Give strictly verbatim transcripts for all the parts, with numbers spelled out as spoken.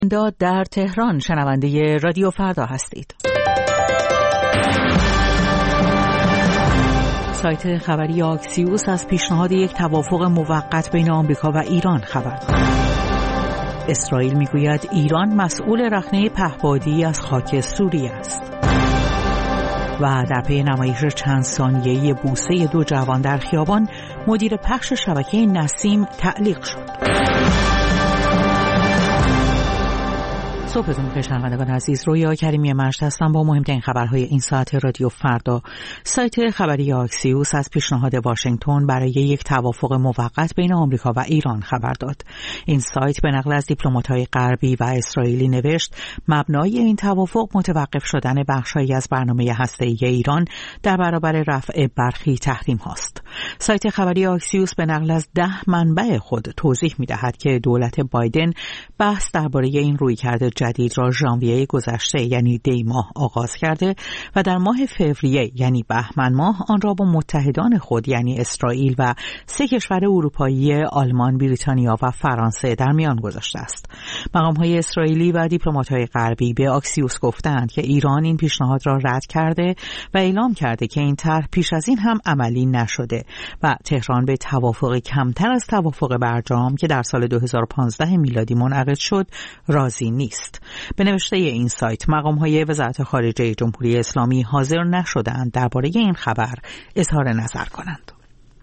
داد در تهران شنونده رادیو فردا هستید. سایت خبری آکسیوس از پیشنهاد یک توافق موقت بین آمریکا و ایران خبر داد. اسرائیل میگوید ایران مسئول رخنه پهپادی از خاک سوریه است. و در پی نمایش چند ثانیه‌ای بوسه دو جوان در خیابان، مدیر پخش شبکه نسیم تعلیق شد. صبحتون بخیر شنوندگان عزیز، رویا کریمی مجد هستم با مهمترین خبرهای این ساعت رادیو فردا. سایت خبری آکسیوس از پیشنهاد واشنگتن برای یک توافق موقت بین آمریکا و ایران خبر داد. این سایت به نقل از دیپلمات‌های غربی و اسرائیلی نوشت مبنای این توافق متوقف شدن بخش‌هایی از برنامه هسته‌ای ایران در برابر رفع برخی تحریم‌هاست. سایت خبری آکسیوس به نقل از ده منبع خود توضیح می‌دهد که دولت بایدن بحث درباره این رویکرد جدید را ژانویه گذشته یعنی دی ماه آغاز کرده و در ماه فوریه یعنی بهمن ماه آن را با متحدان خود یعنی اسرائیل و سه کشور اروپایی آلمان، بریتانیا و فرانسه در میان گذاشته است. مقام‌های اسرائیلی و دیپلمات‌های غربی به آکسیوس گفتند که ایران این پیشنهاد را رد کرده و اعلام کرده که این طرح پیش از این هم عملی نشده و تهران به توافق کمتر از توافق برجام که در سال دو هزار و پانزده میلادی منعقد شد راضی نیست. به نوشته این سایت مقام‌های وزارت خارجه جمهوری اسلامی حاضر نشدند درباره این خبر اظهار نظر کنند.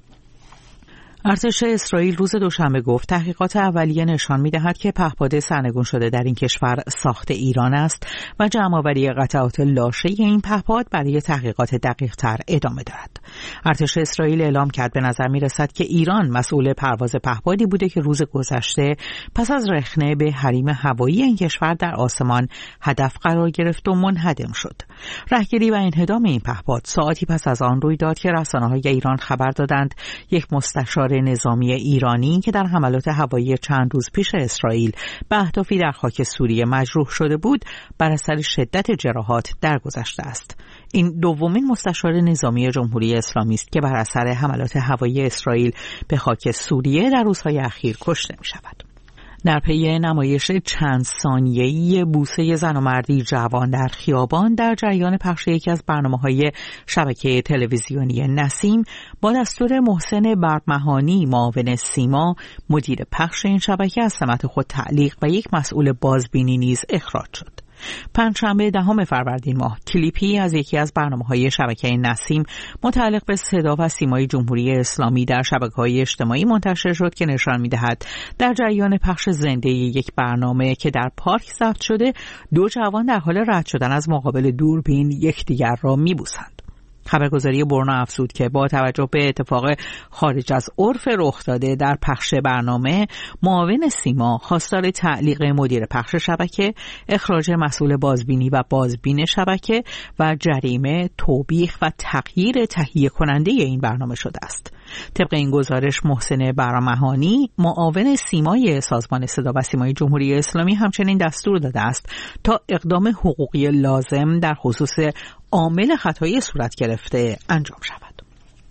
ارتش اسرائیل روز دوشنبه گفت تحقیقات اولیه نشان می‌دهد که پهپاد سرنگون شده در این کشور ساخت ایران است و جمع‌آوری قطعات لاشه این پهپاد برای تحقیقات دقیق‌تر ادامه دارد. ارتش اسرائیل اعلام کرد به نظر می‌رسد که ایران مسئول پرواز پهپادی بوده که روز گذشته پس از رخنه به حریم هوایی این کشور در آسمان هدف قرار گرفت و منهدم شد. راهگیری و انهدام این پهپاد ساعتی پس از آن روی داد که رسانه‌های ایران خبر دادند یک مستشار نظامی ایرانی که در حملات هوایی چند روز پیش اسرائیل به اهدافی در خاک سوریه مجروح شده بود بر اثر شدت جراحات درگذشته است. این دومین مستشار نظامی جمهوری اسلامی است که بر اثر حملات هوایی اسرائیل به خاک سوریه در روزهای اخیر کشته می شود. در پی نمایش چند ثانیه‌ای بوسه زن و مردی جوان در خیابان در جریان پخش یکی از برنامه‌های شبکه تلویزیونی نسیم با دستور محسن برمهانی معاون سیما، مدیر پخش این شبکه از سمت خود تعلیق و یک مسئول بازبینی نیز اخراج شد. پنجشنبه دهم فروردین ماه کلیپی از یکی از برنامه‌های شبکه نسیم متعلق به صدا و سیمای جمهوری اسلامی در شبکه‌های اجتماعی منتشر شد که نشان می‌دهد در جریان پخش زنده یک برنامه که در پارک ضبط شده دو جوان در حال رد شدن از مقابل دوربین یکدیگر را می‌بوسند. خبرگزاری برنا افزود که با توجه به اتفاق خارج از عرف رخ داده در پخش برنامه، معاون سیما خواستار تعلیق مدیر پخش شبکه، اخراج مسئول بازبینی و بازبین شبکه و جریمه، توبیخ و تغییر تهیه کننده این برنامه شده است. طبق این گزارش محسن برمهانی معاون سیمای سازمان صدا و سیمای جمهوری اسلامی همچنین دستور داده است تا اقدام حقوقی لازم در خصوص عامل خطایی صورت گرفته انجام شود.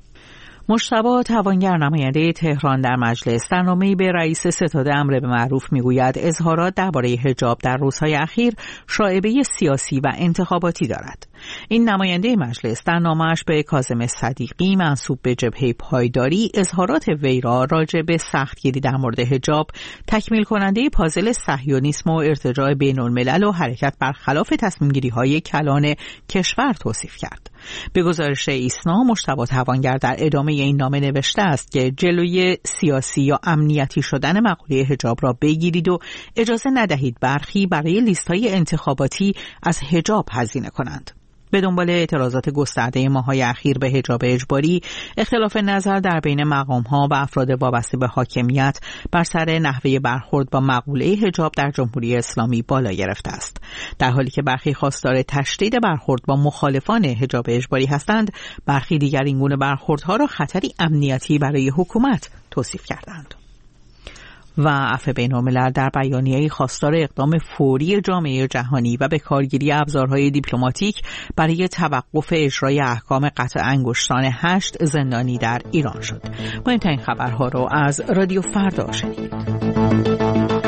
مجتبی توانگر نماینده تهران در مجلس در نامه‌ای به رئیس ستاد امر به معروف میگوید اظهارات درباره حجاب در روزهای اخیر شائبه سیاسی و انتخاباتی دارد. این نماینده مجلس در نامه‌اش به کاظم صدیقی منسوب به جبهه پایداری اظهارات وی را راجع به سختگیری در مورد حجاب تکمیل کننده پازل صهیونیسم و ارتجاع بین‌الملل و حرکت برخلاف تصمیم‌گیری‌های کلان کشور توصیف کرد. به گزارش ایسنا، مجتبی توانگر در ادامه این نامه نوشته است که جلوی سیاسی یا امنیتی شدن مقوله حجاب را بگیرید و اجازه ندهید برخی برای لیست‌های انتخاباتی از حجاب هزینه کنند. به دنبال اعتراضات گسترده ماه‌های اخیر به حجاب اجباری، اختلاف نظر در بین مقام‌ها و افراد وابسته به حاکمیت بر سر نحوه برخورد با مقوله حجاب در جمهوری اسلامی بالا گرفته است. در حالی که برخی خواستار تشدید برخورد با مخالفان حجاب اجباری هستند، برخی دیگر این گونه برخوردها را خطری امنیتی برای حکومت توصیف کردند. و عفو بین‌الملل در بیانیه‌ای خواستار اقدام فوری جامعه جهانی و به کارگیری ابزارهای دیپلماتیک برای توقف اجرای احکام قطع انگشتان هشت زندانی در ایران شد. مهمترین خبرها رو از رادیو فردا شنیدید.